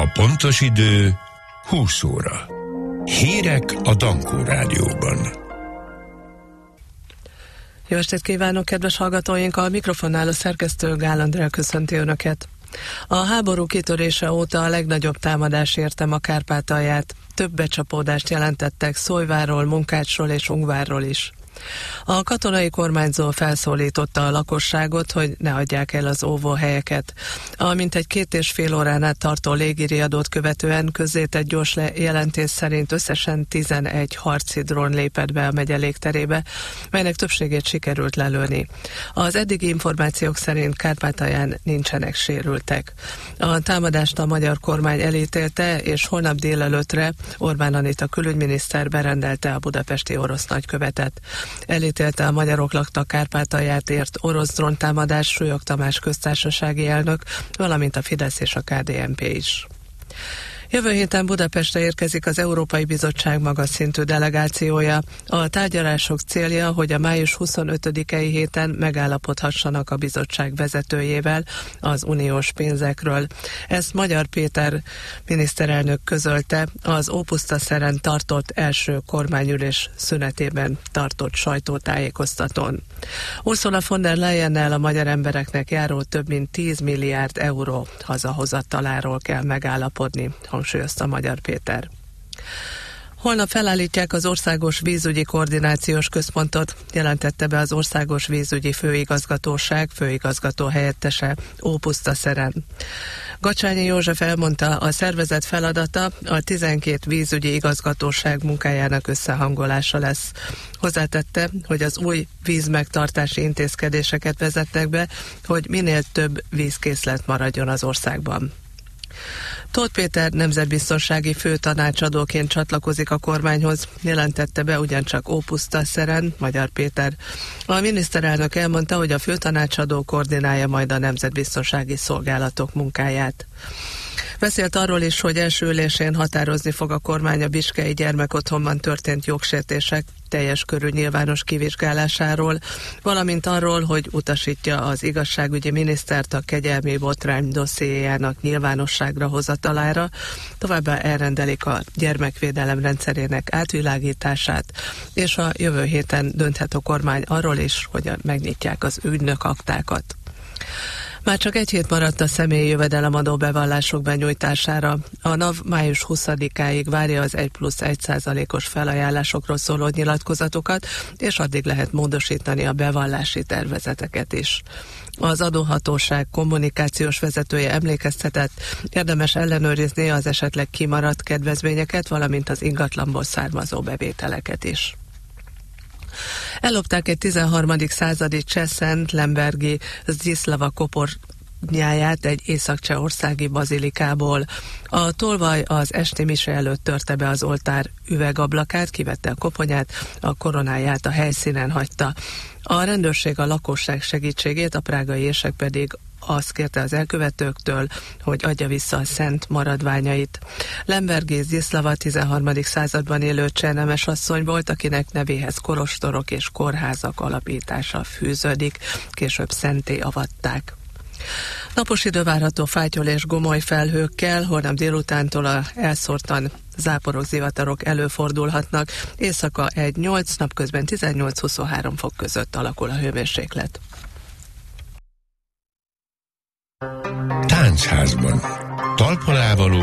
A pontos idő 20 óra. Hírek a Dankó Rádióban. Jó estét kívánok, kedves hallgatóink! A mikrofonnál a szerkesztő Gál Andrea köszönti Önöket. A háború kitörése óta a legnagyobb támadás érte a Kárpátalját. Több becsapódást jelentettek Szólyvárról, Munkácsról és Ungvárról is. A katonai kormányzó felszólította a lakosságot, hogy ne hagyják el az óvóhelyeket. A mintegy 2,5 órán át tartó légiriadót követően közzétett gyors jelentés szerint összesen 11 harci drón lépett be a megye légterébe, melynek többségét sikerült lelőni. Az eddigi információk szerint Kárpátalján nincsenek sérültek. A támadást a magyar kormány elítélte, és holnap délelőttre Orbán Anita külügyminiszter berendelte a budapesti orosz nagykövetet. Elítélte a magyarok lakta Kárpátalját ért orosz dróntámadás Súlyog Tamás köztársasági elnök, valamint a Fidesz és a KDNP is. Jövő héten Budapestre érkezik az Európai Bizottság magas szintű delegációja. A tárgyalások célja, hogy a május 25-i héten megállapodhassanak a bizottság vezetőjével az uniós pénzekről. Ezt Magyar Péter miniszterelnök közölte az Ópusztaszeren tartott első kormányülés szünetében tartott sajtótájékoztatón. Ursula von der Leyennel a magyar embereknek járó több mint 10 milliárd euró hazahozataláról kell megállapodni, hangsúlyozta Magyar Péter. Holnap felállítják az Országos Vízügyi Koordinációs Központot, jelentette be az Országos Vízügyi Főigazgatóság főigazgató helyettese Ópusztaszeren. Gacsányi József elmondta, a szervezet feladata a 12 vízügyi igazgatóság munkájának összehangolása lesz. Hozzátette, hogy az új vízmegtartási intézkedéseket vezetnek be, hogy minél több vízkészlet maradjon az országban. Tóth Péter nemzetbiztonsági főtanácsadóként csatlakozik a kormányhoz, jelentette be ugyancsak Ópusztaszeren Magyar Péter. A miniszterelnök elmondta, hogy a főtanácsadó koordinálja majd a nemzetbiztonsági szolgálatok munkáját. Beszélt arról is, hogy első ülésén határozni fog a kormány a Biskei gyermekotthonban történt jogsértések teljes körű nyilvános kivizsgálásáról, valamint arról, hogy utasítja az igazságügyi minisztert a kegyelmi botrány dossziéjának nyilvánosságra hozatalára, továbbá elrendelik a gyermekvédelem rendszerének átvilágítását, és a jövő héten dönthet a kormány arról is, hogy megnyitják az ügynökaktákat. Már csak egy hét maradt a személyi jövedelemadó bevallások benyújtására. A NAV május 20-áig várja az 1+1%-os felajánlásokról szóló nyilatkozatokat, és addig lehet módosítani a bevallási tervezeteket is. Az adóhatóság kommunikációs vezetője emlékeztetett, érdemes ellenőrizni az esetleg kimaradt kedvezményeket, valamint az ingatlanból származó bevételeket is. Ellopták egy 13. századi cseh-szent lembergi Zdzislava kopornyáját egy észak-csehországi bazilikából. A tolvaj az esti mise előtt törte be az oltár üvegablakát, kivette a koponyát, a koronáját a helyszínen hagyta. A rendőrség a lakosság segítségét, a prágai érsek pedig azt kérte az elkövetőktől, hogy adja vissza a szent maradványait. Lembergi Zdzislava 13. században élő cseh nemes asszony volt, akinek nevéhez kolostorok és kórházak alapítása fűződik, később szentté avatták. Napos idő várható fátyol és gomoly felhőkkel, holnap délutántól a elszórtan záporok, zivatarok előfordulhatnak. Éjszaka 1-8, napközben 18-23 fok között alakul a hőmérséklet. Táncházban talpon áll való